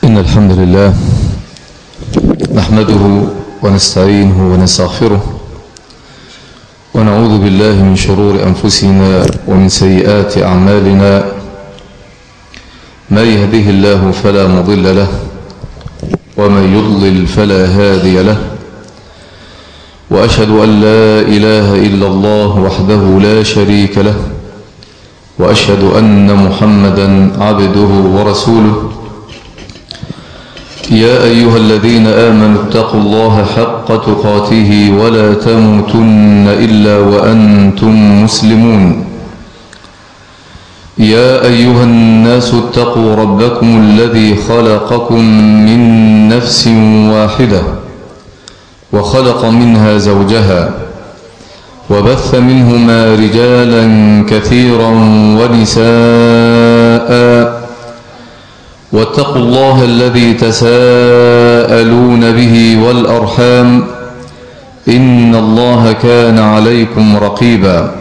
إن الحمد لله نحمده ونستعينه ونستغفره ونعوذ بالله من شرور أنفسنا ومن سيئات أعمالنا. من يهده الله فلا مضل له ومن يضلل فلا هادي له، وأشهد أن لا إله إلا الله وحده لا شريك له، وأشهد أن محمدا عبده ورسوله. يا أيها الذين آمنوا اتقوا الله حق تقاته ولا تموتن إلا وأنتم مسلمون. يا أيها الناس اتقوا ربكم الذي خلقكم من نفس واحدة وخلق منها زوجها وبث منهما رجالا كثيرا ونساء، واتقوا الله الذي تساءلون به والأرحام إن الله كان عليكم رقيبا.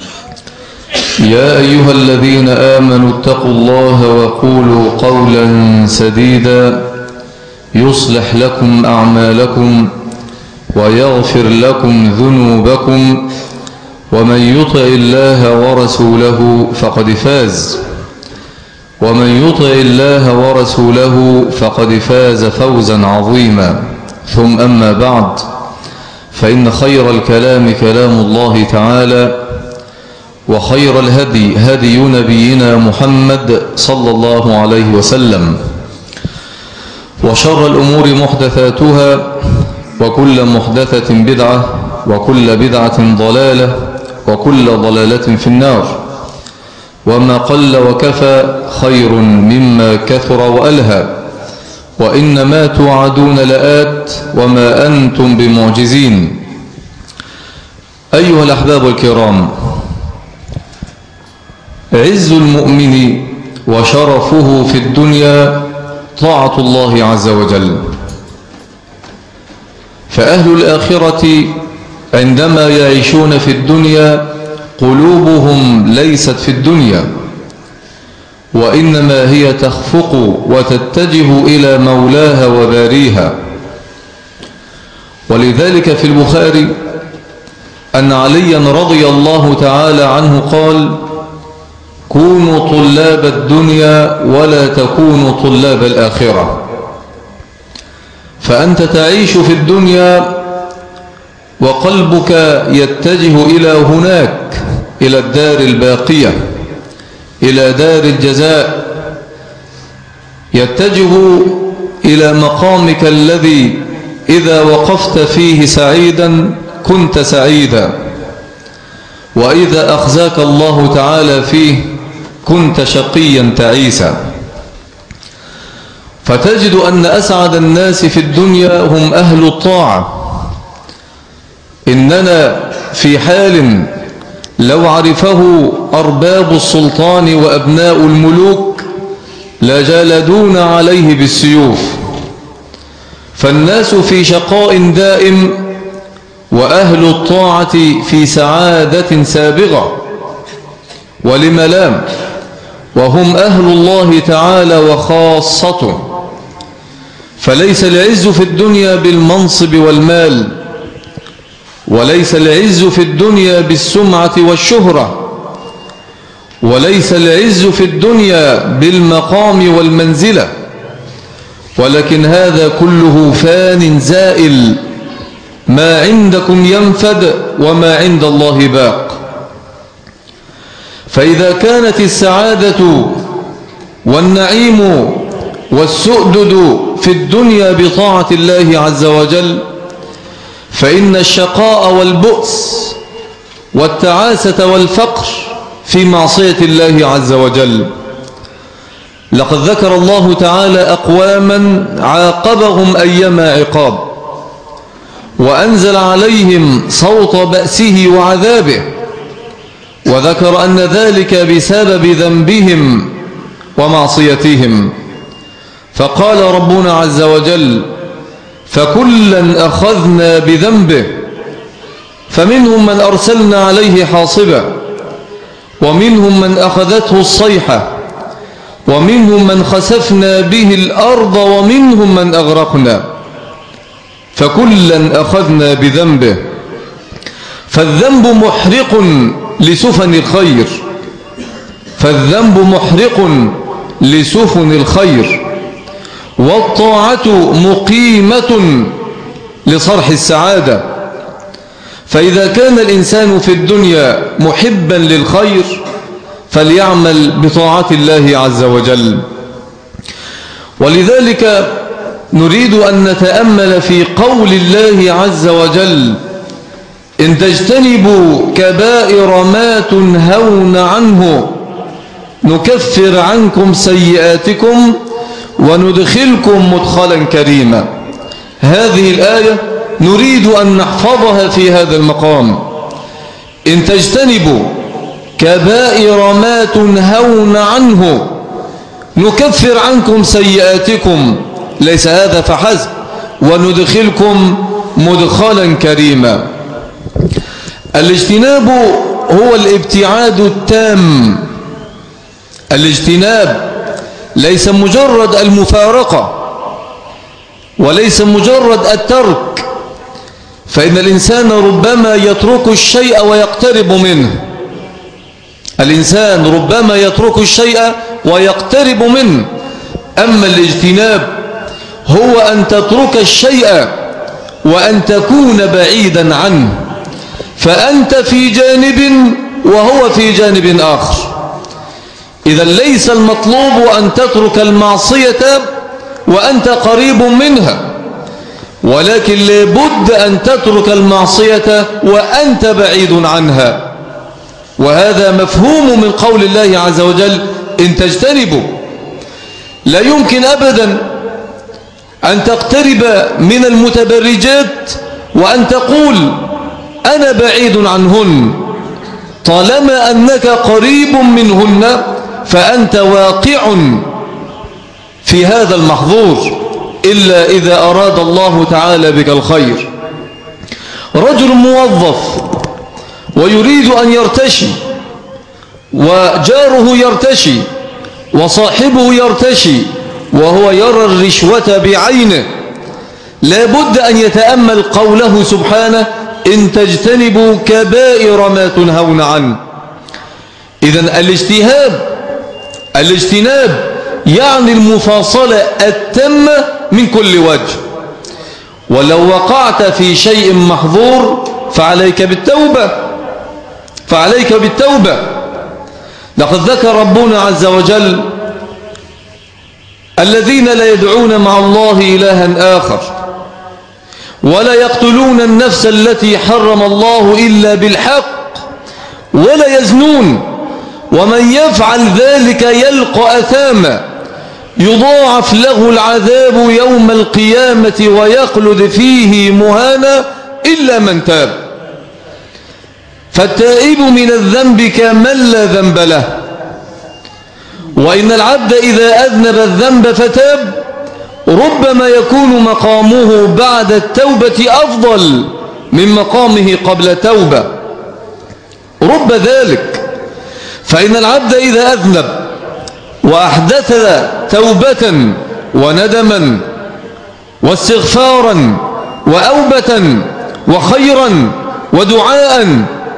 يا أيها الذين آمنوا اتقوا الله وقولوا قولا سديدا يصلح لكم أعمالكم ويغفر لكم ذنوبكم، ومن يطع الله ورسوله فقد فاز، ومن يطع الله ورسوله فقد فاز فوزا عظيما. ثم أما بعد، فإن خير الكلام كلام الله تعالى، وخير الهدي هدي نبينا محمد صلى الله عليه وسلم، وشر الأمور محدثاتها، وكل محدثة بدعة، وكل بدعة ضلالة، وكل ضلالة في النار. وما قل وكفى خير مما كثر وألهى، وإنما توعدون لآت وما أنتم بمعجزين. أيها الأحباب الكرام، عز المؤمن وشرفه في الدنيا طاعة الله عز وجل. فأهل الآخرة عندما يعيشون في الدنيا قلوبهم ليست في الدنيا، وإنما هي تخفق وتتجه إلى مولاها وباريها. ولذلك في البخاري أن عليا رضي الله تعالى عنه قال: كونوا طلاب الدنيا ولا تكونوا طلاب الآخرة. فأنت تعيش في الدنيا وقلبك يتجه إلى هناك، إلى الدار الباقية، إلى دار الجزاء، يتجه إلى مقامك الذي إذا وقفت فيه سعيدا كنت سعيدا، وإذا أخزاك الله تعالى فيه كنت شقيا تعيسا. فتجد أن أسعد الناس في الدنيا هم أهل الطاعة. إننا في حال لو عرفه أرباب السلطان وأبناء الملوك لجالدون عليه بالسيوف. فالناس في شقاء دائم، وأهل الطاعة في سعادة سابغة. ولم لام؟ وهم أهل الله تعالى وخاصته. فليس العز في الدنيا بالمنصب والمال، وليس العز في الدنيا بالسمعة والشهرة، وليس العز في الدنيا بالمقام والمنزلة، ولكن هذا كله فان زائل. ما عندكم ينفد وما عند الله باق. فإذا كانت السعادة والنعيم والسؤدد في الدنيا بطاعة الله عز وجل، فإن الشقاء والبؤس والتعاسة والفقر في معصية الله عز وجل. لقد ذكر الله تعالى أقواما عاقبهم أيما عقاب، وأنزل عليهم صوت بأسه وعذابه، وذكر أن ذلك بسبب ذنبهم ومعصيتهم. فقال ربنا عز وجل: فكلا أخذنا بذنبه، فمنهم من أرسلنا عليه حاصبا، ومنهم من أخذته الصيحة، ومنهم من خسفنا به الأرض ومنهم من أغرقنا فكلا أخذنا بذنبه فالذنب محرق لسفن الخير والطاعة مقيمة لصرح السعادة. فإذا كان الإنسان في الدنيا محبا للخير فليعمل بطاعة الله عز وجل. ولذلك نريد أن نتأمل في قول الله عز وجل: إن تجتنبوا كبائر ما تنهون عنه نكفر عنكم سيئاتكم وندخلكم مدخلا كريما. هذه الآية نريد أن نحفظها في هذا المقام. إن تجتنبوا كبائر ما تنهون عنه نكفر عنكم سيئاتكم، ليس هذا فحسب، وندخلكم مدخلا كريما. الاجتناب هو الابتعاد التام. الاجتناب ليس مجرد المفارقة وليس مجرد الترك، فإن الإنسان ربما يترك الشيء ويقترب منه. الإنسان ربما يترك الشيء ويقترب منه، أما الاجتناب هو أن تترك الشيء وأن تكون بعيدا عنه، فأنت في جانب وهو في جانب آخر. إذا ليس المطلوب أن تترك المعصية وأنت قريب منها، ولكن لابد أن تترك المعصية وأنت بعيد عنها. وهذا مفهوم من قول الله عز وجل: إن تجتنبوا. لا يمكن أبدا أن تقترب من المتبرجات وأن تقول أنا بعيد عنهن، طالما أنك قريب منهن فأنت واقع في هذا المحظور، إلا إذا أراد الله تعالى بك الخير. رجل موظف ويريد أن يرتشي، وجاره يرتشي، وصاحبه يرتشي، وهو يرى الرشوة بعينه، لابد أن يتأمل قوله سبحانه: إن تجتنبوا كبائر ما تنهون عنه. إذن الاجتناب يعني المفاصلة التامة من كل وجه. ولو وقعت في شيء محظور فعليك بالتوبة. لقد ذكر ربنا عز وجل الذين لا يدعون مع الله إلها آخر ولا يقتلون النفس التي حرم الله إلا بالحق ولا يزنون ومن يفعل ذلك يلقى أثاما يضاعف له العذاب يوم القيامة ويخلد فيه مهانا إلا من تاب. فالتائب من الذنب كمن لا ذنب له. وإن العبد إذا أذنب الذنب فتاب ربما يكون مقامه بعد التوبة أفضل من مقامه قبل التوبة، رب ذلك. فإن العبد إذا أذنب وأحدث توبة وندما واستغفارا وأوبة وخيرا ودعاء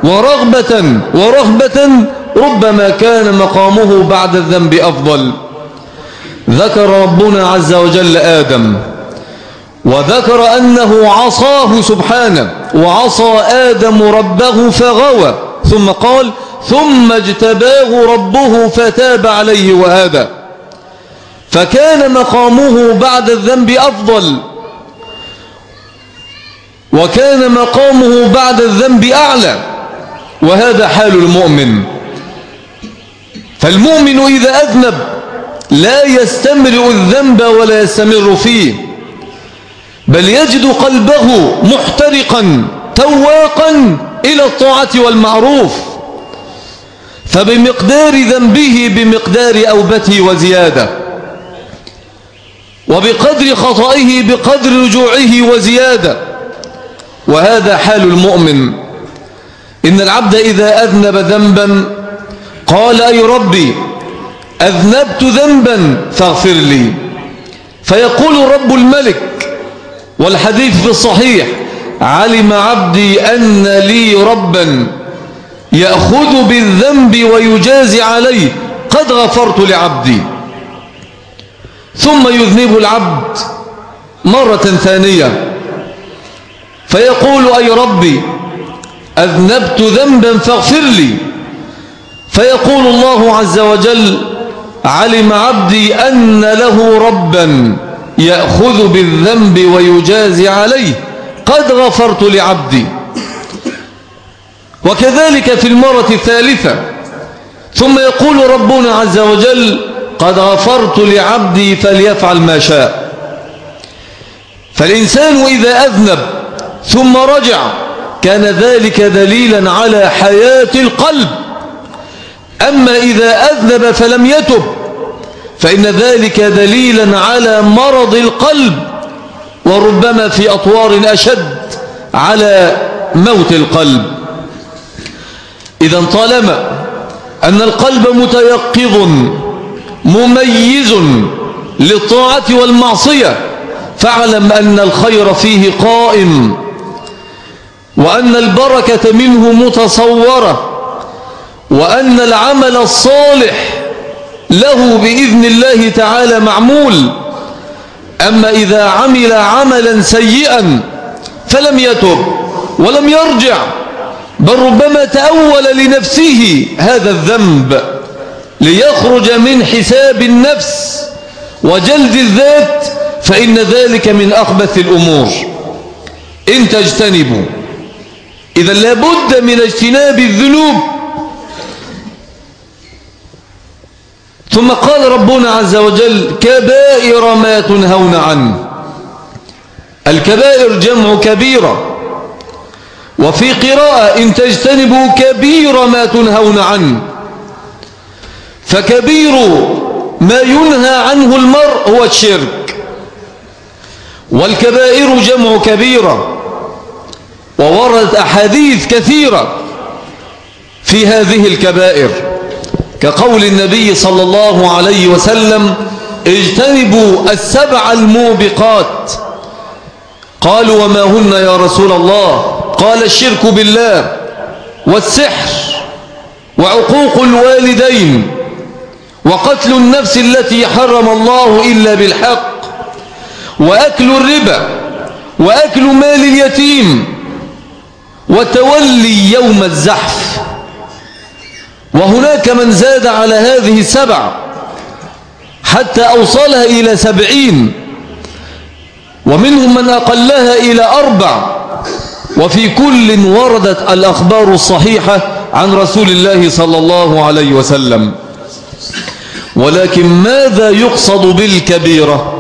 ورغبة ربما كان مقامه بعد الذنب أفضل. ذكر ربنا عز وجل آدم، وذكر أنه عصاه سبحانه، وعصى آدم ربه فغوى، ثم قال: ثم اجتباه ربه فتاب عليه وهدى. فكان مقامه بعد الذنب أفضل، وكان مقامه بعد الذنب أعلى، وهذا حال المؤمن. فالمؤمن إذا أذنب لا يستمر الذنب ولا يستمر فيه، بل يجد قلبه محترقا تواقا إلى الطاعة والمعروف، فبمقدار ذنبه بمقدار أوبته وزيادة، وبقدر خطئه بقدر رجوعه وزيادة. وهذا حال المؤمن. إن العبد إذا أذنب ذنبا قال: أي ربي أذنبت ذنبا فاغفر لي. فيقول رب الملك، والحديث في الصحيح: علم عبدي أن لي ربا يأخذ بالذنب ويجازي عليه، قد غفرت لعبدي. ثم يذنب العبد مرة ثانية فيقول: أي ربي أذنبت ذنبا فاغفر لي. فيقول الله عز وجل: علم عبدي أن له ربا يأخذ بالذنب ويجازي عليه، قد غفرت لعبدي. وكذلك في المرة الثالثة ثم يقول ربنا عز وجل: قد غفرت لعبدي فليفعل ما شاء. فالإنسان إذا أذنب ثم رجع كان ذلك دليلا على حياة القلب. أما إذا أذنب فلم يتب فإن ذلك دليلا على مرض القلب، وربما في أطوار أشد على موت القلب. إذا طالما أن القلب متيقظ مميز للطاعة والمعصية فاعلم أن الخير فيه قائم، وأن البركة منه متصورة، وأن العمل الصالح له بإذن الله تعالى معمول. أما إذا عمل عملا سيئا فلم يتب ولم يرجع، بل ربما تأول لنفسه هذا الذنب ليخرج من حساب النفس وجلد الذات، فإن ذلك من أخبث الأمور إن تجتنبوا. إذا لابد من اجتناب الذنوب. ثم قال ربنا عز وجل: كبائر ما تنهون عنه. الكبائر جمع كبيرة، وفي قراءة: إن تجتنبوا كبير ما تنهون عنه. فكبير ما ينهى عنه المرء هو الشرك، والكبائر جمع كبيرة، ووردت أحاديث كثيرة في هذه الكبائر، كقول النبي صلى الله عليه وسلم: اجتنبوا السبع الموبقات. قالوا: وما هن يا رسول الله؟ قال: الشرك بالله، والسحر، وعقوق الوالدين، وقتل النفس التي حرم الله إلا بالحق، وأكل الربا، وأكل مال اليتيم، وتولي يوم الزحف. وهناك من زاد على هذه السبع حتى أوصلها إلى 70، ومنهم من أقلها إلى 4، وفي كل وردت الأخبار الصحيحة عن رسول الله صلى الله عليه وسلم. ولكن ماذا يقصد بالكبيرة؟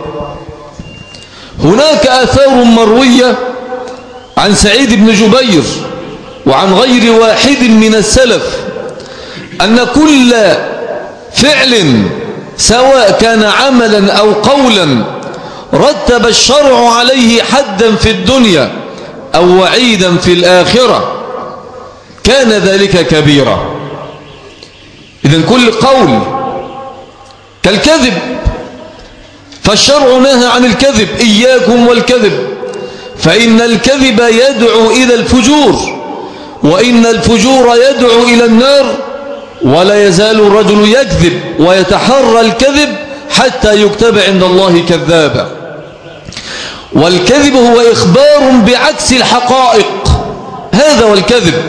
هناك آثار مروية عن سعيد بن جبير وعن غير واحد من السلف أن كل فعل سواء كان عملا أو قولا رتب الشرع عليه حدا في الدنيا أو وعيدا في الآخرة كان ذلك كبيرة. إذن كل قول كالكذب، فالشرع نهى عن الكذب: إياكم والكذب، فإن الكذب يدعو إلى الفجور، وإن الفجور يدعو إلى النار، ولا يزال الرجل يكذب ويتحرى الكذب حتى يكتب عند الله كذابا. والكذب هو إخبار بعكس الحقائق، هذا هو الكذب.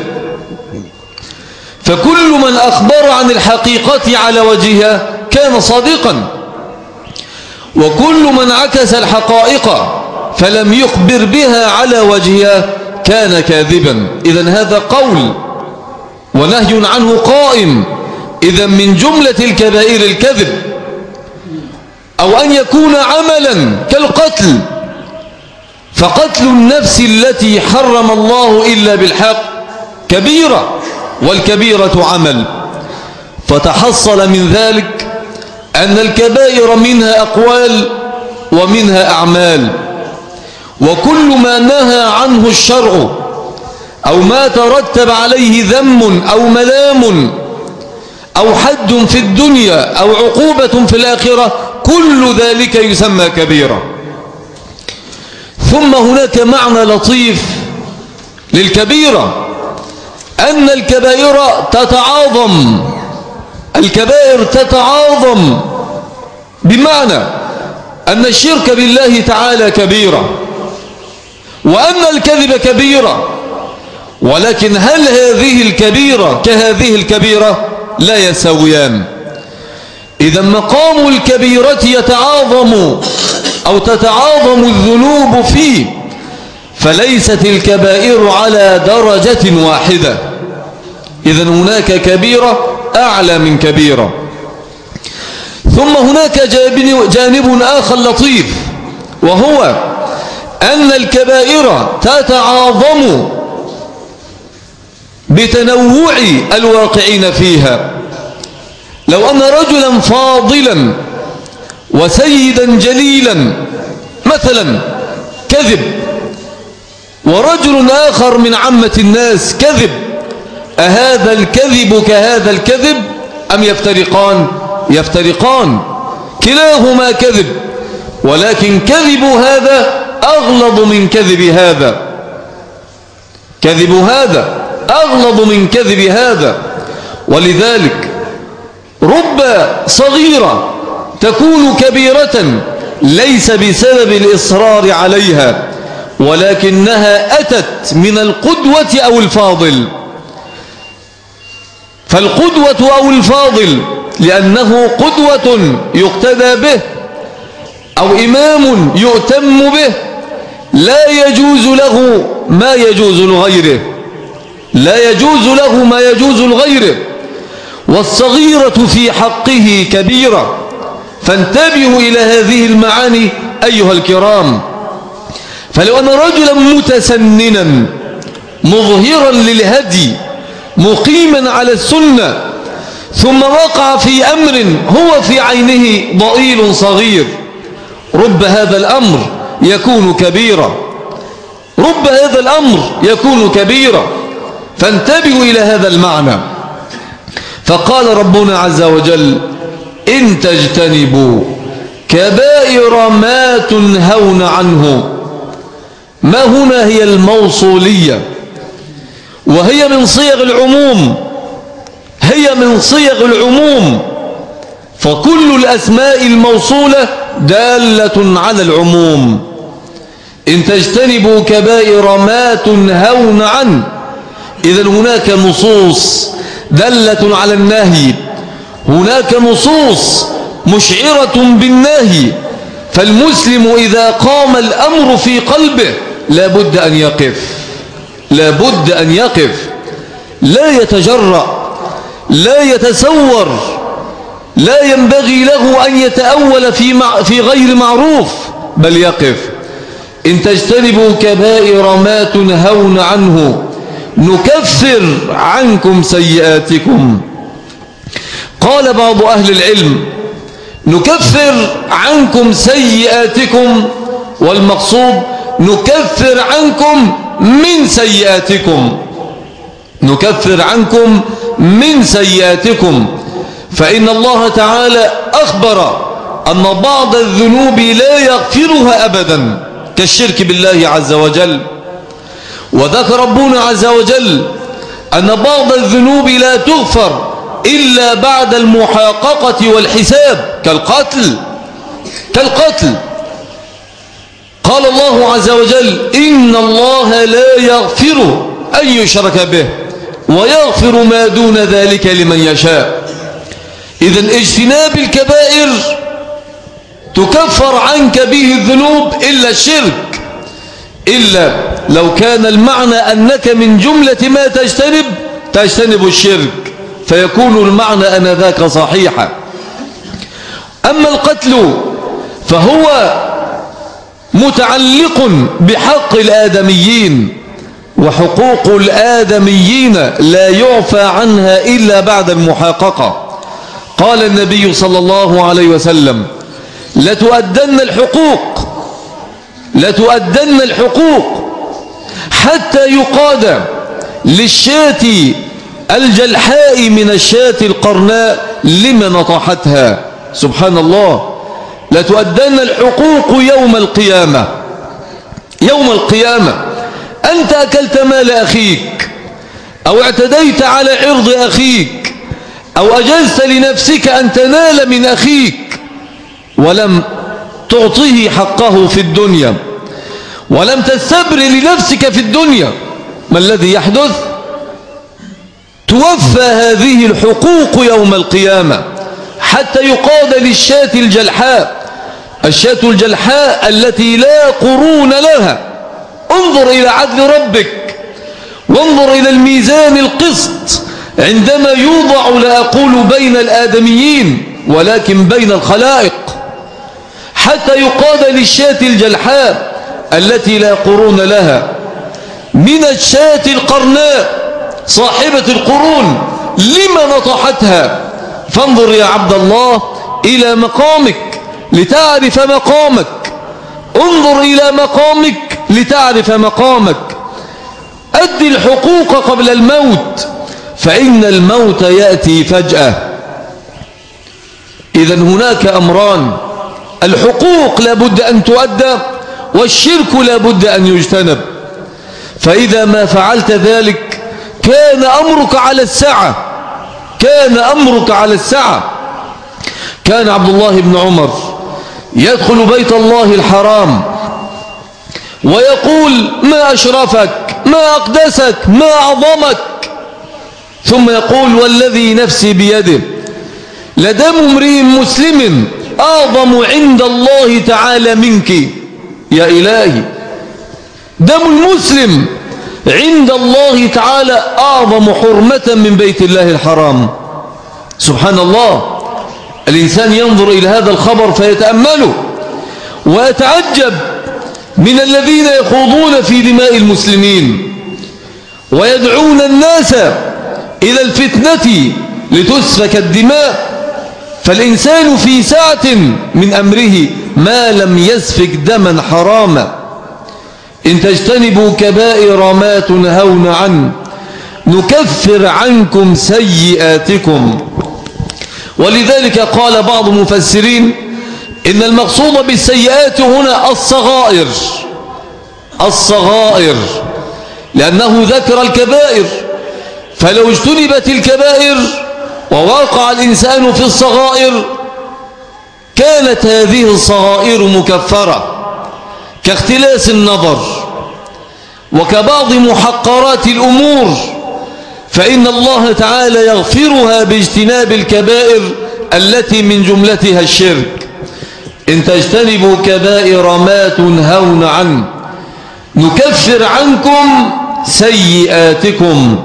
فكل من أخبر عن الحقيقة على وجهها كان صادقا، وكل من عكس الحقائق فلم يخبر بها على وجهها كان كاذبا. إذن هذا قول ونهي عنه قائم. إذن من جملة الكبائر الكذب، أو أن يكون عملا كالقتل، فقتل النفس التي حرم الله إلا بالحق كبيرة، والكبيرة عمل. فتحصل من ذلك أن الكبائر منها أقوال ومنها أعمال، وكل ما نهى عنه الشرع أو ما ترتب عليه ذم أو ملام أو حد في الدنيا أو عقوبة في الآخرة، كل ذلك يسمى كبيرة. ثم هناك معنى لطيف للكبيرة، أن الكبائر تتعاظم، الكبائر تتعاظم، بمعنى أن الشرك بالله تعالى كبيرة، وأن الكذب كبيرة، ولكن هل هذه الكبيرة كهذه الكبيرة؟ لا يساويان. إذا مقام الكبيرة يتعاظم أو تتعاظم الذنوب فيه، فليست الكبائر على درجة واحدة. إذا هناك كبيرة أعلى من كبيرة. ثم هناك جانب آخر لطيف، وهو أن الكبائر تتعاظم بتنوع الواقعين فيها. لو أن رجلا فاضلا وسيدا جليلا مثلا كذب، ورجل آخر من عامة الناس كذب، أهذا الكذب كهذا الكذب أم يفترقان؟ يفترقان، كلاهما كذب، ولكن كذب هذا أغلظ من كذب هذا، كذب هذا أغلظ من كذب هذا. ولذلك رب صغيرة تكون كبيرة ليس بسبب الإصرار عليها، ولكنها أتت من القدوة أو الفاضل. فالقدوة أو الفاضل لأنه قدوة يقتدى به أو إمام يؤتم به، لا يجوز له ما يجوز لغيره، لا يجوز له ما يجوز لغيره. والصغيرة في حقه كبيرة. فانتبهوا إلى هذه المعاني أيها الكرام. فلو أن رجلا متسننا مظهرا للهدي مقيما على السنة ثم وقع في أمر هو في عينه ضئيل صغير، رب هذا الأمر يكون كبيرا، رب هذا الأمر يكون كبيرا. فانتبهوا إلى هذا المعنى. فقال ربنا عز وجل: إن تجتنبوا كبائر ما تنهون عنه. ما هنا هي الموصولية، وهي من صيغ العموم، هي من صيغ العموم، فكل الأسماء الموصولة دالة على العموم. إن تجتنبوا كبائر ما تنهون عنه، إذن هناك نصوص دالة على النهي، هناك نصوص مشعرة بالنهي. فالمسلم إذا قام الأمر في قلبه لابد أن يقف، لابد أن يقف، لا يتجرأ، لا يتسور، لا ينبغي له أن يتأول في غير معروف، بل يقف. إن تجتنبوا كبائر ما تنهون عنه نكفر عنكم سيئاتكم. قال بعض أهل العلم: نكفر عنكم سيئاتكم، والمقصود نكفر عنكم من سيئاتكم، نكفر عنكم من سيئاتكم. فإن الله تعالى أخبر أن بعض الذنوب لا يغفرها أبدا كالشرك بالله عز وجل، وذكر ربنا عز وجل أن بعض الذنوب لا تغفر إلا بعد المحاققة والحساب كالقتل، كالقتل. قال الله عز وجل: إن الله لا يغفر أن يشرك به ويغفر ما دون ذلك لمن يشاء. إذن اجتناب الكبائر تكفر عنك به الذنوب إلا الشرك، إلا لو كان المعنى أنك من جملة ما تجتنب الشرك، فيكون المعنى أنذاك صحيحا. أما القتل فهو متعلق بحق الآدميين، وحقوق الآدميين لا يعفى عنها إلا بعد المحاققة. قال النبي صلى الله عليه وسلم: لتؤدن الحقوق، لتؤدن الحقوق حتى يقاد للشاة الجلحاء من الشاة القرناء لما نطحتها. سبحان الله. لتؤدن الحقوق يوم القيامة. يوم القيامة أنت أكلت مال أخيك أو اعتديت على عرض أخيك أو أجزت لنفسك أن تنال من أخيك ولم تعطيه حقه في الدنيا ولم تستبر لنفسك في الدنيا، ما الذي يحدث؟ توفى هذه الحقوق يوم القيامة حتى يقاد للشاة الجلحاء، الشاة الجلحاء التي لا قرون لها. انظر إلى عدل ربك وانظر إلى الميزان القسط عندما يوضع، لا أقول بين الآدميين ولكن بين الخلائق، حتى يقاد للشاة الجلحاء التي لا قرون لها من الشاة القرناء صاحبة القرون لما نطحتها. فانظر يا عبد الله إلى مقامك لتعرف مقامك، انظر إلى مقامك لتعرف مقامك. أد الحقوق قبل الموت فإن الموت يأتي فجأة. إذن هناك أمران: الحقوق لابد أن تؤدى والشرك لابد أن يجتنب. فإذا ما فعلت ذلك كان أمرك على السعة، كان أمرك على السعة. كان عبد الله بن عمر يدخل بيت الله الحرام ويقول: ما أشرفك، ما أقدسك، ما أعظمك، ثم يقول: والذي نفسي بيده لدم امرئ مسلم أعظم عند الله تعالى منك. يا إلهي، دم المسلم عند الله تعالى أعظم حرمة من بيت الله الحرام. سبحان الله. الإنسان ينظر إلى هذا الخبر فيتأمله ويتعجب من الذين يخوضون في دماء المسلمين ويدعون الناس إلى الفتنة لتسفك الدماء. فالإنسان في ساعة من أمره ما لم يسفك دما حراما. إن تجتنبوا كبائر ما تنهون عنه نكفر عنكم سيئاتكم. ولذلك قال بعض المفسرين إن المقصود بالسيئات هنا الصغائر، الصغائر، لأنه ذكر الكبائر. فلو اجتنبت الكبائر ووقع الإنسان في الصغائر كانت هذه الصغائر مكفرة، كاختلاس النظر وكبعض محقرات الأمور، فإن الله تعالى يغفرها باجتناب الكبائر التي من جملتها الشرك. إن تجتنبوا كبائر ما تنهون عنه نكفر عنكم سيئاتكم.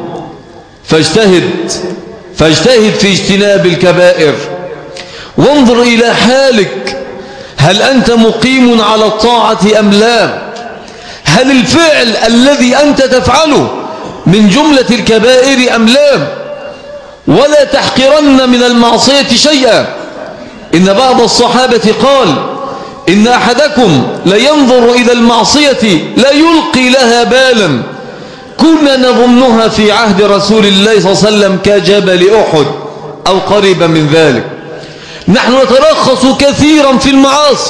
فاجتهد في اجتناب الكبائر وانظر إلى حالك، هل أنت مقيم على الطاعة أم لا؟ هل الفعل الذي أنت تفعله من جملة الكبائر أم لا؟ ولا تحقرن من المعصية شيئا. إن بعض الصحابة قال: إن أحدكم لينظر إلى المعصية لا يلقي لها بالا، كنا نظنها في عهد رسول الله صلى الله عليه وسلم كجبل أحد أو قريبا من ذلك. نحن نترخص كثيرا في المعاصي،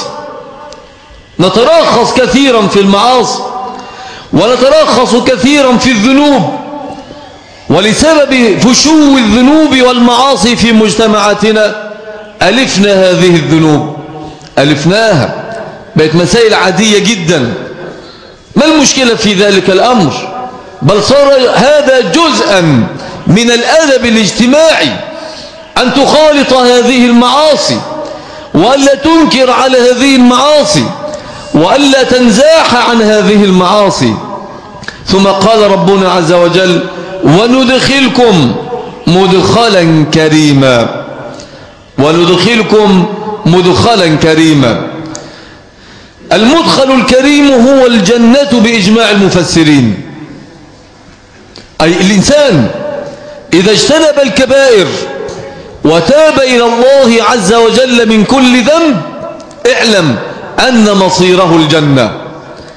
نترخص كثيرا في المعاصي ونترخص كثيرا في الذنوب، ولسبب فشو الذنوب والمعاصي في مجتمعاتنا ألفنا هذه الذنوب، ألفناها، بقت مسائل عادية جدا. ما المشكلة في ذلك الأمر؟ بل صار هذا جزءا من الأدب الاجتماعي أن تخالط هذه المعاصي وألا تنكر على هذه المعاصي وألا تنزاح عن هذه المعاصي. ثم قال ربنا عز وجل: وندخلكم مدخلا كريما، وندخلكم مدخلا كريما. المدخل الكريم هو الجنة بإجماع المفسرين. أي الإنسان إذا اجتنب الكبائر وتاب إلى الله عز وجل من كل ذنب اعلم أن مصيره الجنة،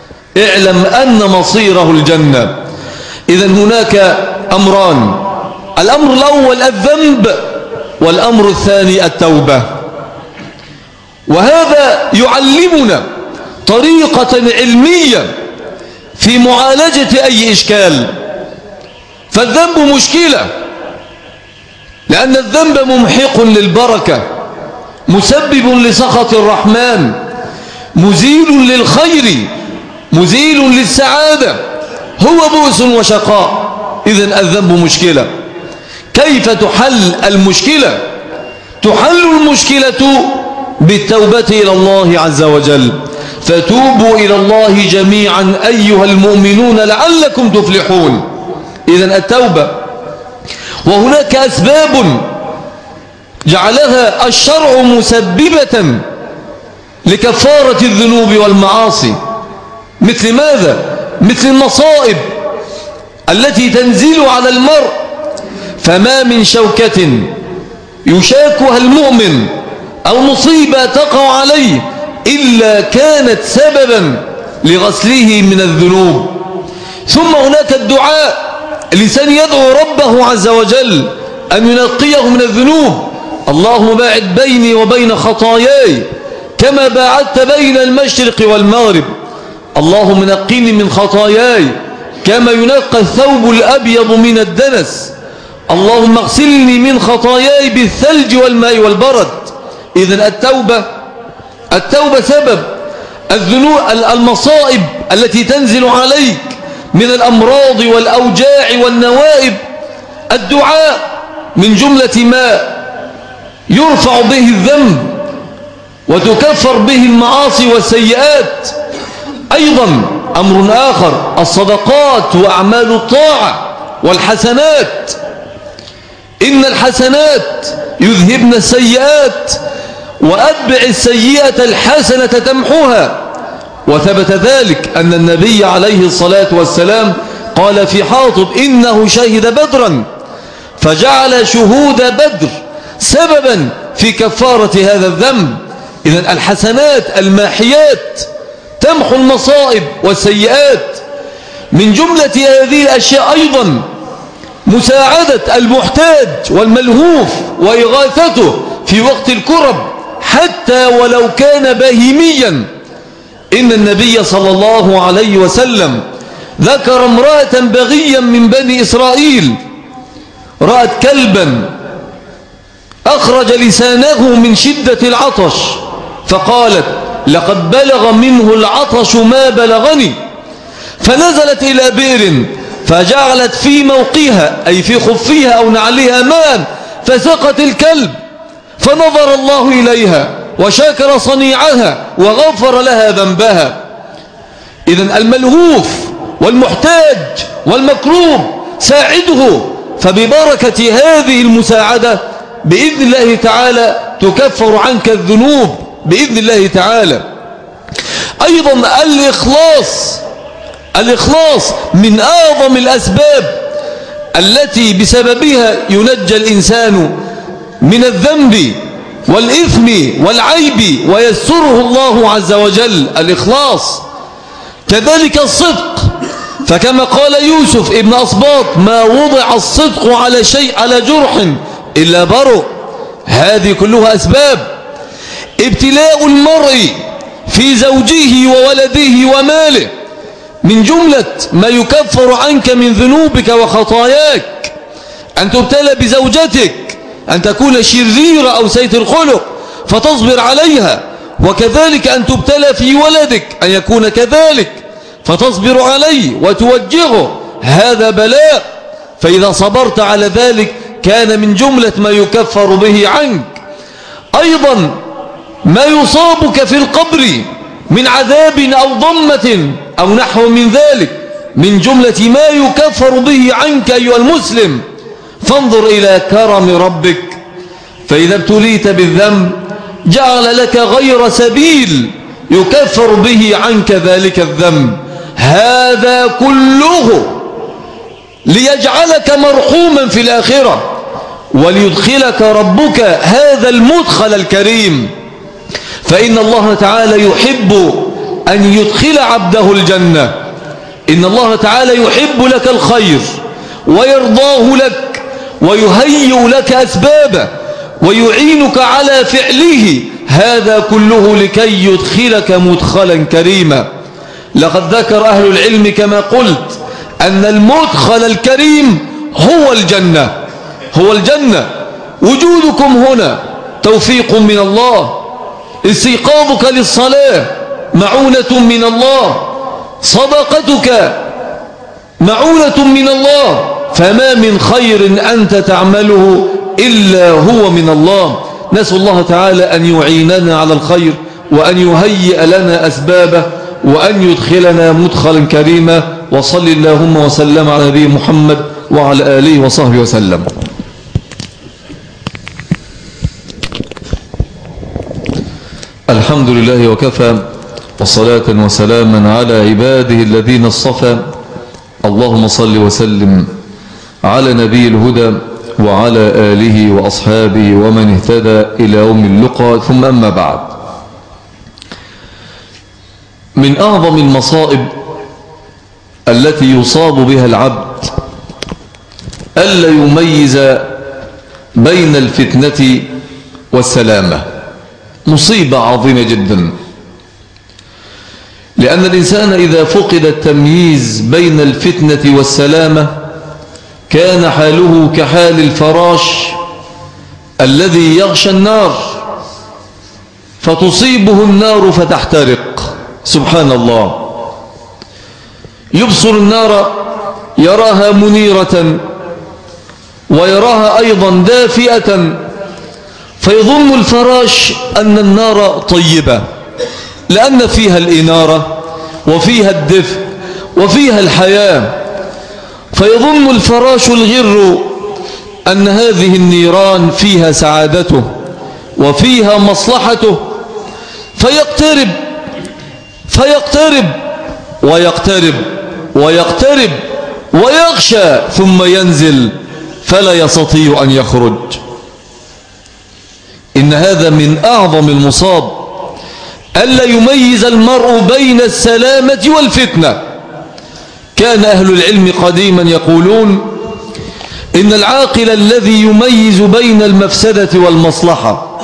اعلم أن مصيره الجنة. إذن هناك أمران: الأمر الأول الذنب، والأمر الثاني التوبة. وهذا يعلمنا طريقة علمية في معالجة أي إشكال. فالذنب مشكلة، لأن الذنب ممحق للبركة، مسبب لسخط الرحمن، مزيل للخير، مزيل للسعادة، هو بؤس وشقاء. إذن الذنب مشكلة. كيف تحل المشكلة؟ تحل المشكلة بالتوبة إلى الله عز وجل. فتوبوا إلى الله جميعا أيها المؤمنون لعلكم تفلحون. إذن التوبة. وهناك أسباب جعلها الشرع مسببة لكفارة الذنوب والمعاصي. مثل ماذا؟ مثل المصائب التي تنزل على المرء. فما من شوكة يشاكها المؤمن أو مصيبة تقع عليه إلا كانت سببا لغسله من الذنوب. ثم هناك الدعاء، الإنسان يدعو ربه عز وجل أن ينقيه من الذنوب. اللهم باعد بيني وبين خطاياي كما باعدت بين المشرق والمغرب. اللهم نقني من خطاياي كما ينقى الثوب الأبيض من الدنس. اللهم اغسلني من خطاياي بالثلج والماء والبرد. إذن التوبة سبب. الذنوب المصائب التي تنزل عليك من الأمراض والأوجاع والنوائب، الدعاء من جملة ما يرفع به الذنب وتكفر به المعاصي والسيئات. أيضا أمر آخر الصدقات وأعمال الطاعة والحسنات. إن الحسنات يذهبن السيئات وأتبع السيئة الحسنة تمحوها. وثبت ذلك أن النبي عليه الصلاة والسلام قال في حاطب إنه شهد بدرا، فجعل شهود بدر سببا في كفارة هذا الذنب. إذن الحسنات الماحيات تمحو المصائب والسيئات. من جملة هذه الأشياء أيضا مساعدة المحتاج والملهوف وإغاثته في وقت الكرب حتى ولو كان بهيميا. إن النبي صلى الله عليه وسلم ذكر امرأة بغيا من بني إسرائيل رأت كلبا أخرج لسانه من شدة العطش، فقالت لقد بلغ منه العطش ما بلغني، فنزلت إلى بئر فجعلت في موقها أي في خفيها أو نعلها ماء فسقت الكلب، فنظر الله إليها وشكر صنيعها وغفر لها ذنبها. إذن الملهوف والمحتاج والمكروب ساعده، فببركة هذه المساعدة بإذن الله تعالى تكفر عنك الذنوب بإذن الله تعالى. أيضا الإخلاص من أعظم الأسباب التي بسببها ينجى الإنسان من الذنب والإثم والعيب ويسره الله عز وجل. الإخلاص كذلك الصدق، فكما قال يوسف ابن أصباط ما وضع الصدق على شيء على جرح إلا برؤ. هذه كلها أسباب. ابتلاء المرء في زوجه وولده وماله من جملة ما يكفر عنك من ذنوبك وخطاياك. أن تبتلى بزوجتك، أن تكون شريرة أو سيئة الخلق فتصبر عليها، وكذلك أن تبتلى في ولدك أن يكون كذلك فتصبر عليه وتوجهه، هذا بلاء. فإذا صبرت على ذلك كان من جملة ما يكفر به عنك. أيضا ما يصابك في القبر من عذاب أو ضمة أو نحو من ذلك من جملة ما يكفر به عنك أيها المسلم. فانظر إلى كرم ربك، فإذا ابتليت بالذنب جعل لك غير سبيل يكفر به عنك ذلك الذنب. هذا كله ليجعلك مرحوما في الآخرة وليدخلك ربك هذا المدخل الكريم. فإن الله تعالى يحب أن يدخل عبده الجنة. إن الله تعالى يحب لك الخير ويرضاه لك ويهيئ لك أسبابه ويعينك على فعله، هذا كله لكي يدخلك مدخلا كريما. لقد ذكر أهل العلم كما قلت أن المدخل الكريم هو الجنة، هو الجنة. وجودكم هنا توفيق من الله، استيقاظك للصلاة معونة من الله، صدقتك معونة من الله، فما من خير أنت تعمله إلا هو من الله. نسأل الله تعالى أن يعيننا على الخير وأن يهيئ لنا أسبابه وأن يدخلنا مدخلا كريما. وصل اللهم وسلم على نبي محمد وعلى آله وصحبه وسلم. الحمد لله وكفى، وصلاة وسلاما على عباده الذين اصطفى. اللهم صل وسلم على نبي الهدى وعلى آله وأصحابه ومن اهتدى إلى يوم اللقاء، ثم أما بعد. من أعظم المصائب التي يصاب بها العبد ألا يميز بين الفتنة والسلامة. مصيبة عظيمة جدا، لأن الإنسان إذا فقد التمييز بين الفتنة والسلامة كان حاله كحال الفراش الذي يغشى النار فتصيبه النار فتحترق. سبحان الله، يبصر النار يراها منيرة ويراها أيضا دافئة، فيظن الفراش أن النار طيبة لأن فيها الإنارة وفيها الدفء وفيها الحياة، فيظن الفراش الغر أن هذه النيران فيها سعادته وفيها مصلحته، فيقترب فيقترب ويقترب ويقترب ويغشى ثم ينزل فلا يستطيع أن يخرج. إن هذا من أعظم المصاب، ألا يميز المرء بين السلامة والفتنة. كان أهل العلم قديما يقولون إن العاقل الذي يميز بين المفسدة والمصلحة،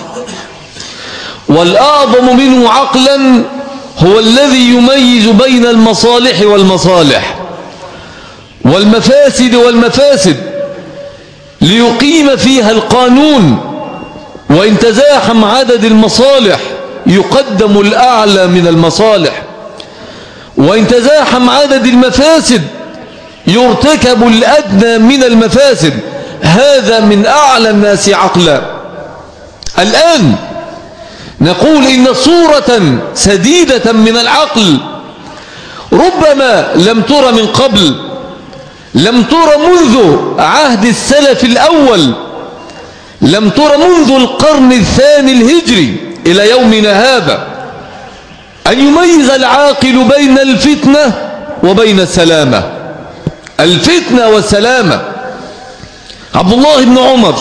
والأعظم منه عقلا هو الذي يميز بين المصالح والمصالح والمفاسد والمفاسد ليقيم فيها القانون. وإن تزاحم عدد المصالح يقدم الأعلى من المصالح، وإن تزاحم عدد المفاسد يرتكب الأدنى من المفاسد. هذا من أعلى الناس عقلا. الآن نقول إن صورة سديدة من العقل ربما لم تر من قبل، لم تر منذ عهد السلف الأول، لم تر منذ القرن الثاني الهجري إلى يومنا هذا، أن يميز العاقل بين الفتنة وبين السلامة. الفتنة والسلامة. عبد الله بن عمر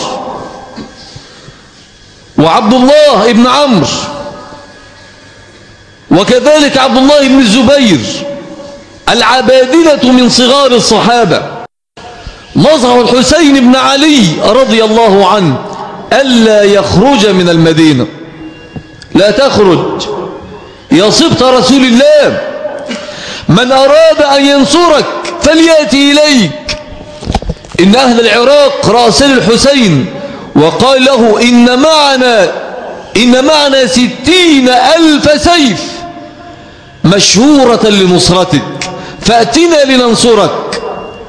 وعبد الله بن عمرو وكذلك عبد الله بن الزبير، العبادلة من صغار الصحابة، نصحوا الحسين بن علي رضي الله عنه ألا يخرج من المدينة. لا تخرج يا سبط رسول الله، من أراد أن ينصرك فليأتي إليك. إن أهل العراق راسل الحسين وقال له إن معنا 60,000 سيف مشهورة لنصرتك، فأتنا لننصرك.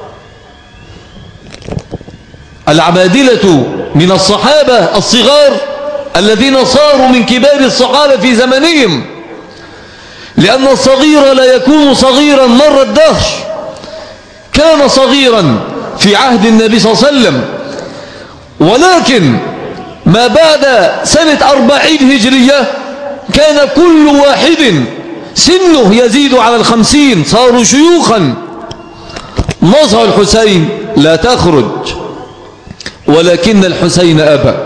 العبادلة من الصحابة الصغار الذين صاروا من كبار الصحابة في زمنهم، لأن الصغير لا يكون صغيرا مر الدهر. كان صغيرا في عهد النبي صلى الله عليه وسلم، ولكن ما بعد سنة 40 هجرية كان كل واحد سنه يزيد على 50، صاروا شيوخا. نصح الحسين لا تخرج، ولكن الحسين أبى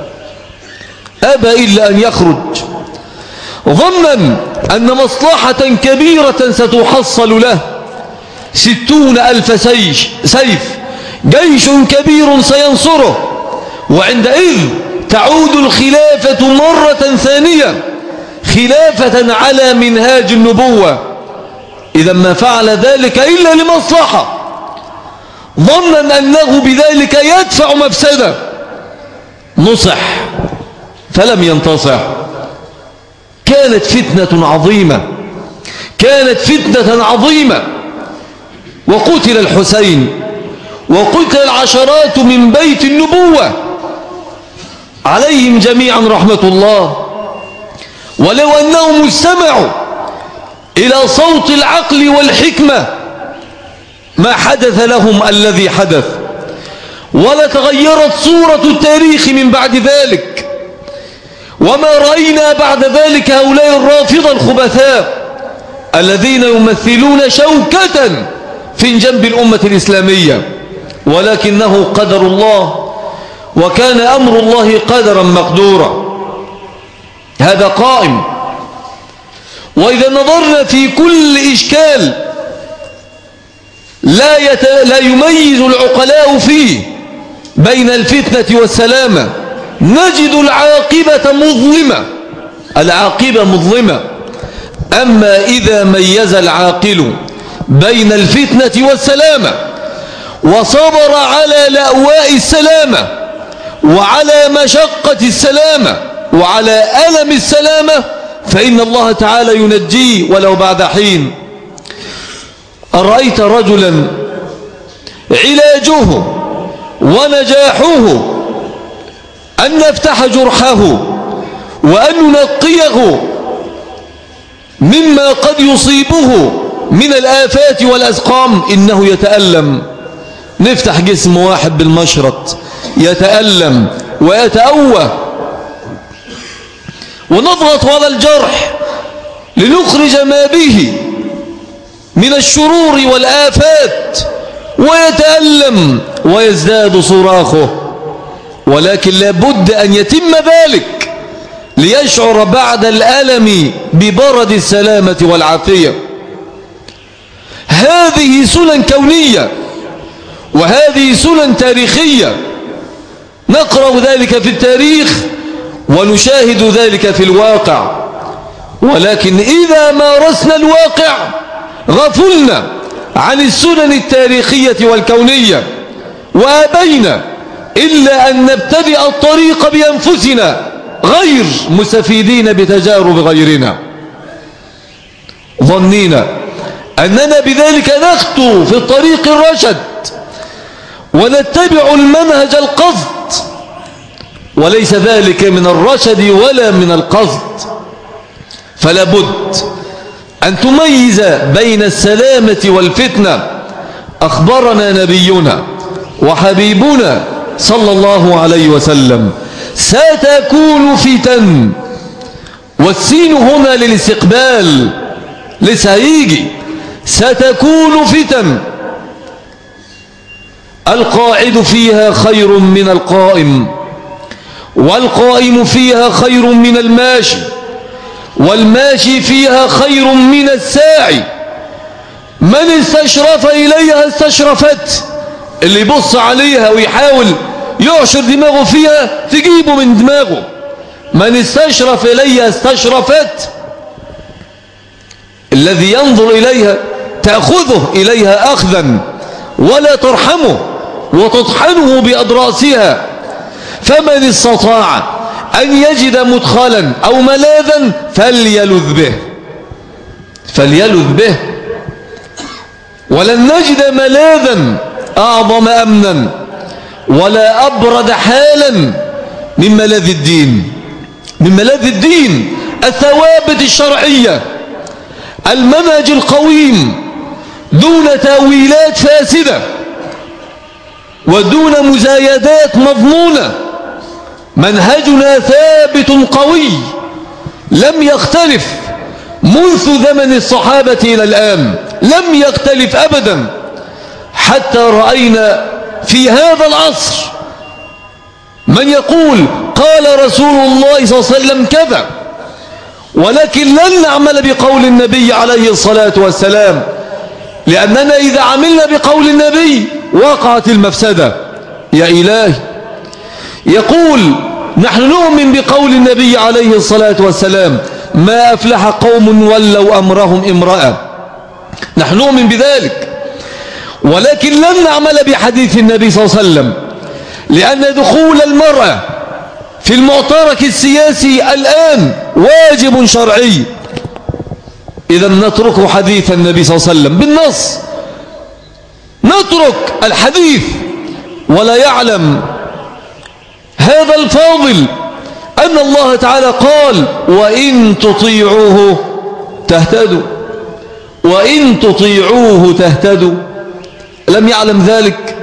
إلا أن يخرج، ظنا أن مصلحة كبيرة ستحصل له. 60,000 سيف جيش كبير سينصره، وعندئذ تعود الخلافة مرة ثانية خلافة على منهاج النبوة. إذا ما فعل ذلك إلا لمصلحة، ظنا أنه بذلك يدفع مفسدة، نصح فلم ينتصح. كانت فتنة عظيمة، كانت فتنة عظيمة، وقتل الحسين وقتل العشرات من بيت النبوة عليهم جميعا رحمة الله. ولو أنهم استمعوا إلى صوت العقل والحكمة ما حدث لهم الذي حدث، ولا تغيرت صورة التاريخ من بعد ذلك. وما رأينا بعد ذلك هؤلاء الرافضة الخبثاء الذين يمثلون شوكة في جنب الأمة الإسلامية، ولكنه قدر الله، وكان أمر الله قدرا مقدورا. هذا قائم. وإذا نظرنا في كل إشكال لا يميز العقلاء فيه بين الفتنة والسلامة، نجد العاقبة مظلمة، العاقبة مظلمة. أما إذا ميز العاقل بين الفتنة والسلامة وصبر على لأواء السلامة وعلى مشقة السلامة وعلى ألم السلامة، فإن الله تعالى ينجيه ولو بعد حين. أرأيت رجلا علاجه ونجاحه أن نفتح جرحه وأن ننقيه مما قد يصيبه من الآفات والأسقام، إنه يتألم. نفتح جسم واحد بالمشرط يتألم ويتأوه، ونضغط على الجرح لنخرج ما به من الشرور والآفات، ويتألم ويزداد صراخه. ولكن لابد أن يتم ذلك ليشعر بعد الألم ببرد السلامة والعافية. هذه سنن كونية وهذه سنن تاريخية، نقرأ ذلك في التاريخ ونشاهد ذلك في الواقع. ولكن إذا مارسنا الواقع غفلنا عن السنن التاريخية والكونية، وأبينا إلا أن نبتدئ الطريق بأنفسنا غير مستفيدين بتجارب غيرنا، ظنينا أننا بذلك نخطو في الطريق الرشد ونتبع المنهج القصد، وليس ذلك من الرشد ولا من القصد. فلا بد أن تميز بين السلامة والفتنة. أخبرنا نبينا وحبيبنا صلى الله عليه وسلم: ستكون فتن، والسين هنا للاستقبال، لسه هيجي. ستكون فتن القاعد فيها خير من القائم، والقائم فيها خير من الماشي، والماشي فيها خير من الساعي. من استشرف إليها استشرفت، اللي يبص عليها ويحاول يعشر دماغه فيها تجيبه من دماغه. من استشرف إليها استشرفت، الذي ينظر إليها تأخذه إليها أخذا ولا ترحمه وتطحنه بأضراسها. فمن استطاع أن يجد مدخلا أو ملاذا فليلذ به، فليلذ به. ولن نجد ملاذا أعظم أمنا ولا أبرد حالا من ملاذ الدين، من ملاذ الدين، الثوابت الشرعية، المنهج القويم دون تأويلات فاسدة ودون مزايدات مضمونة. منهجنا ثابت قوي لم يختلف منذ زمن الصحابة إلى الآن، لم يختلف أبدا، حتى رأينا في هذا العصر من يقول قال رسول الله صلى الله عليه وسلم كذا، ولكن لن نعمل بقول النبي عليه الصلاة والسلام، لأننا إذا عملنا بقول النبي وقعت المفسدة. يا إلهي، يقول نحن نؤمن بقول النبي عليه الصلاة والسلام: ما أفلح قوم ولوا أمرهم امرأة. نحن نؤمن بذلك، ولكن لن نعمل بحديث النبي صلى الله عليه وسلم، لأن دخول المرأة في المعترك السياسي الآن واجب شرعي. إذا نترك حديث النبي صلى الله عليه وسلم بالنص، نترك الحديث. ولا يعلم هذا الفاضل أن الله تعالى قال: وإن تطيعوه تهتدوا، وإن تطيعوه تهتدوا. لم يعلم ذلك؟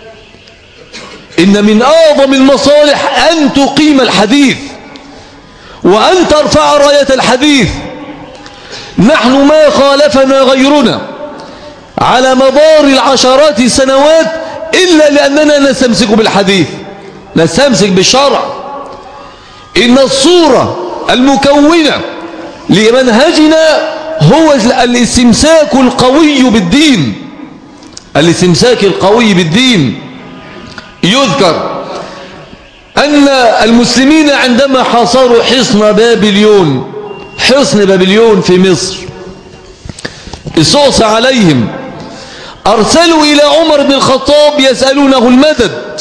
إن من أعظم المصالح أن تقيم الحديث وأن ترفع راية الحديث. نحن ما خالفنا غيرنا على مدار العشرات السنوات إلا لأننا نستمسك بالحديث، نستمسك بالشرع. إن الصورة المكونة لمنهجنا هو الاستمساك القوي بالدين، الاستمساك القوي بالدين. يذكر أن المسلمين عندما حاصروا حصن بابليون، حصن بابليون في مصر، استعصى عليهم، أرسلوا إلى عمر بن الخطاب يسألونه المدد،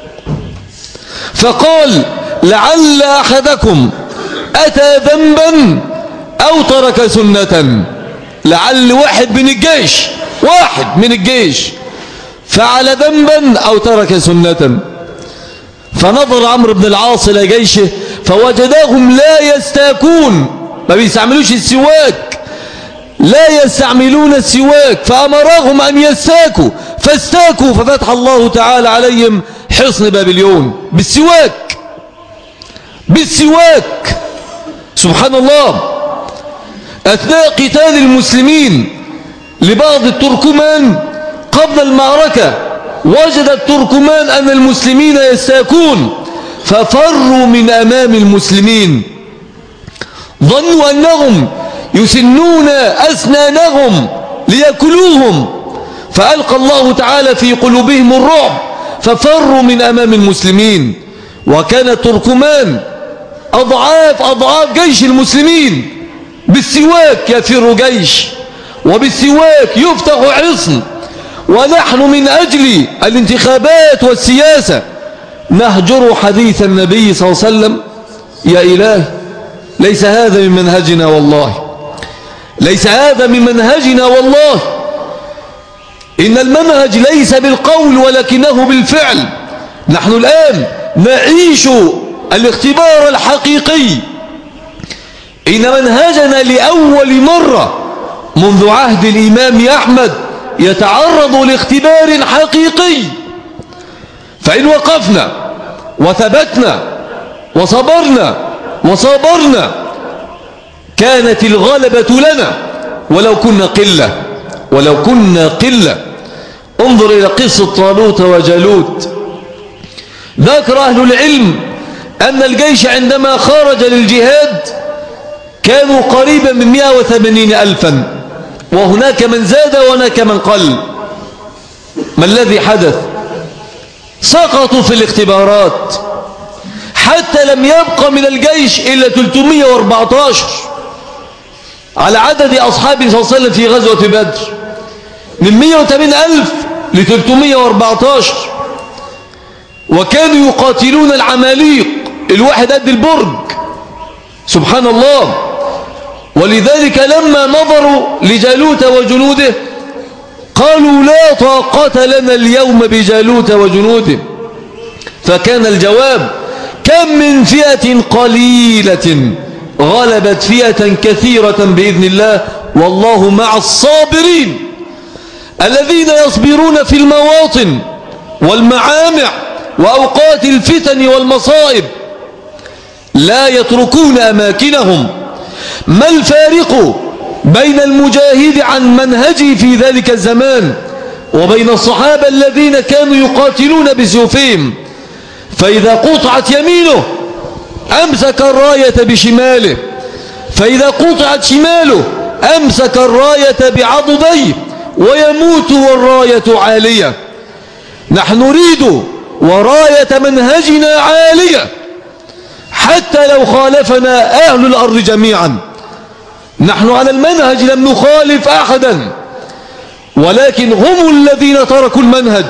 فقال: لعل أحدكم أتى ذنبا أو ترك سنة. لعل واحد من الجيش فعل ذنبا أو ترك سنة. فنظر عمرو بن العاص إلى جيشه فوجدهم لا يستاكون، ما بيستعملوش السواك، لا يستعملون السواك، فأمرهم أن يستاكوا فاستاكوا، ففتح الله تعالى عليهم حصن بابليون بالسواك. سبحان الله. أثناء قتال المسلمين لبعض التركمان قبل المعركة، وجد التركمان أن المسلمين يستاكون ففروا من أمام المسلمين، ظنوا أنهم يسنون أسنانهم ليأكلوهم، فألقى الله تعالى في قلوبهم الرعب ففروا من أمام المسلمين. وكان التركمان أضعاف جيش المسلمين. بالسواك يفر جيش، وبالسواك يفتح حصن. ونحن من أجل الانتخابات والسياسة نهجر حديث النبي صلى الله عليه وسلم. يا إله، ليس هذا من منهجنا والله، ليس هذا من منهجنا والله. إن المنهج ليس بالقول ولكنه بالفعل. نحن الآن نعيش الاختبار الحقيقي. إن منهجنا لأول مرة منذ عهد الإمام أحمد يتعرض لاختبار حقيقي. فإن وقفنا وثبتنا وصبرنا كانت الغلبة لنا ولو كنا قلة. انظر إلى قصة طالوت وجالوت. ذكر أهل العلم أن الجيش عندما خرج للجهاد كانوا قريبا من 180,000، وهناك من زاد وهناك من قل. ما الذي حدث؟ سقطوا في الاختبارات حتى لم يبقى من الجيش إلا 314 على عدد أصحابه صلى الله عليه وسلم في غزوة بدر، من 180,000 ل 314. وكانوا يقاتلون العماليق، الواحد قد البرج. سبحان الله. ولذلك لما نظروا لجالوت وجنوده قالوا: لا طاقة لنا اليوم بجالوت وجنوده. فكان الجواب: كم من فئة قليلة غلبت فئة كثيرة بإذن الله، والله مع الصابرين الذين يصبرون في المواطن والمعامع وأوقات الفتن والمصائب، لا يتركون أماكنهم. ما الفارق بين المجاهد عن منهجه في ذلك الزمان وبين الصحابة الذين كانوا يقاتلون بسيوفهم؟ فإذا قطعت يمينه أمسك الراية بشماله، فإذا قطعت شماله أمسك الراية بعضديه، ويموت والراية عالية. نحن نريد وراية منهجنا عالية حتى لو خالفنا أهل الأرض جميعا. نحن على المنهج لم نخالف أحدا، ولكن هم الذين تركوا المنهج،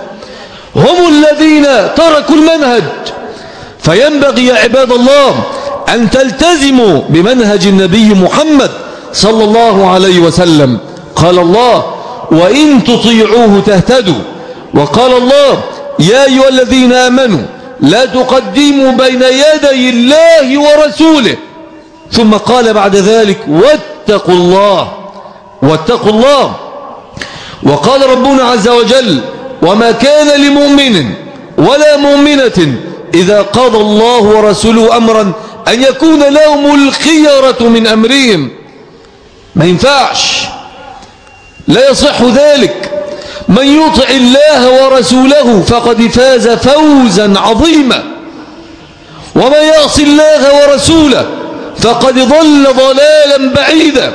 هم الذين تركوا المنهج. فينبغي يا عباد الله أن تلتزموا بمنهج النبي محمد صلى الله عليه وسلم. قال الله: وإن تطيعوه تهتدوا. وقال الله: يا أيها الذين آمنوا لا تقدموا بين يدي الله ورسوله. ثم قال بعد ذلك: واتقوا الله، واتقوا الله. وقال ربنا عز وجل: وما كان لمؤمن ولا مؤمنة إذا قضى الله ورسوله أمرا أن يكون لهم الخيرة من أمرهم. ما ينفعش، لا يصح ذلك. من يطع الله ورسوله فقد فاز فوزا عظيما، ومن يعص الله ورسوله فقد ضل ضلالا بعيدا.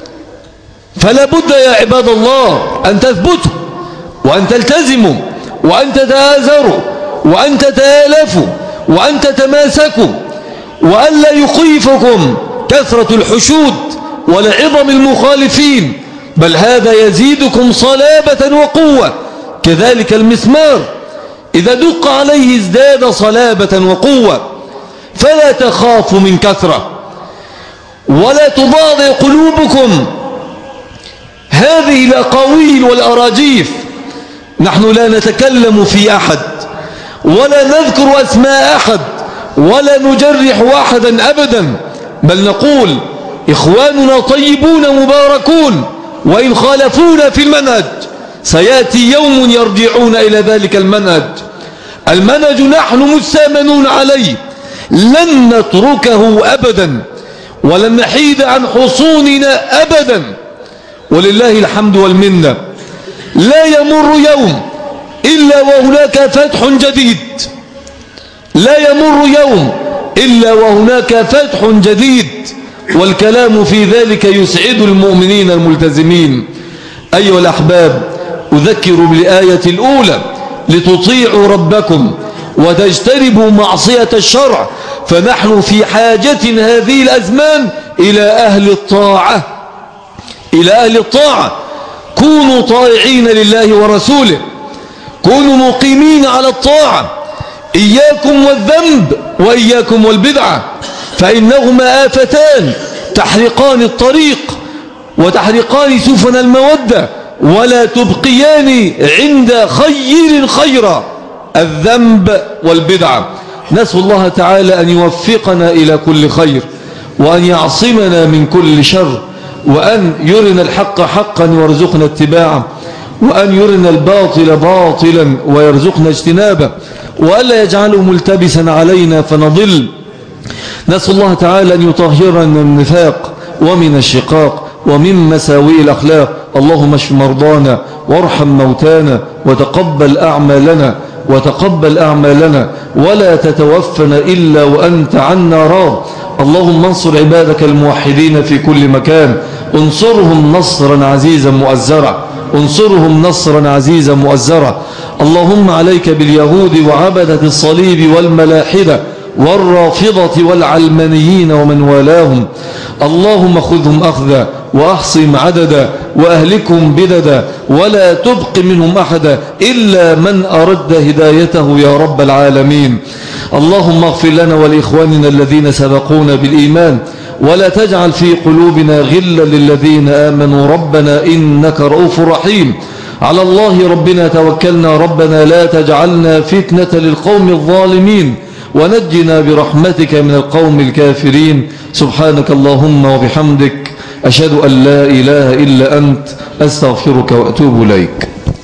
فلا بد يا عباد الله أن تثبتوا وأن تلتزموا وأن تتآزروا وأن تتآلفوا وأن تتماسكوا، وأن لا يخيفكم كثرة الحشود ولعظم المخالفين، بل هذا يزيدكم صلابة وقوة. كذلك المسمار إذا دق عليه ازداد صلابة وقوة. فلا تخافوا من كثرة ولا تضاضع قلوبكم هذه الأقاويل والأراجيف. نحن لا نتكلم في أحد ولا نذكر أسماء أحد ولا نجرح أحدا أبدا، بل نقول: إخواننا طيبون مباركون، وإن خالفونا في المنهج سيأتي يوم يرجعون إلى ذلك المنهج. المنهج نحن مستأمنون عليه، لن نتركه أبدا ولن نحيد عن حصوننا أبدا. ولله الحمد والمنة. لا يمر يوم إلا وهناك فتح جديد، لا يمر يوم إلا وهناك فتح جديد، والكلام في ذلك يسعد المؤمنين الملتزمين. أيها الأحباب، أذكر بالآية الأولى: لتطيعوا ربكم وتجتنبوا معصية الشرع. فنحن في حاجة هذه الأزمان إلى أهل الطاعة، إلى أهل الطاعة. كونوا طائعين لله ورسوله، كونوا مقيمين على الطاعة. إياكم والذنب وإياكم والبدعة، فإنهما آفتان تحرقان الطريق وتحرقان سفن المودة، ولا تبقيان عند خير خيرا: الذنب والبدعة. نسأل الله تعالى أن يوفقنا إلى كل خير، وأن يعصمنا من كل شر، وأن يرنا الحق حقا ويرزقنا اتباعه، وأن يرنا الباطل باطلا ويرزقنا اجتنابه، وألا يجعله ملتبسا علينا فنضل. نسأل الله تعالى أن يطهرنا من النفاق ومن الشقاق ومن مساوئ الأخلاق. اللهم اشف مرضانا وارحم موتانا وتقبل أعمالنا ولا تتوفنا إلا وأنت عنا راض. اللهم انصر عبادك الموحدين في كل مكان، انصرهم نصرا عزيزا مؤزرا، انصرهم نصرا عزيزا مؤزرا. اللهم عليك باليهود وعبدة الصليب والملاحدة والرافضة والعلمانيين ومن والاهم. اللهم خذهم أخذا وأحصهم عددا وأهلكهم بددا، ولا تبق منهم أحدا إلا من أرد هدايته يا رب العالمين. اللهم اغفر لنا ولإخواننا الذين سبقونا بالإيمان، ولا تجعل في قلوبنا غلا للذين آمنوا ربنا إنك رؤوف رحيم. على الله ربنا توكلنا، ربنا لا تجعلنا فتنة للقوم الظالمين، ونجنا برحمتك من القوم الكافرين. سبحانك اللهم وبحمدك، أشهد أن لا إله إلا أنت، أستغفرك وأتوب إليك.